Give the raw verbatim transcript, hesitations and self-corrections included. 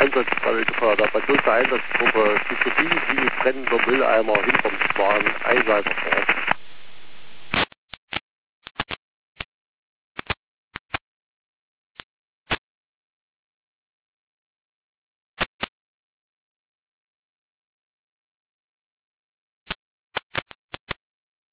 Einsatzfeuerwehr, der größte Einsatzgruppe, die so viel wie brennender Mülleimer hinterm Schwan Einseifer vor Ort.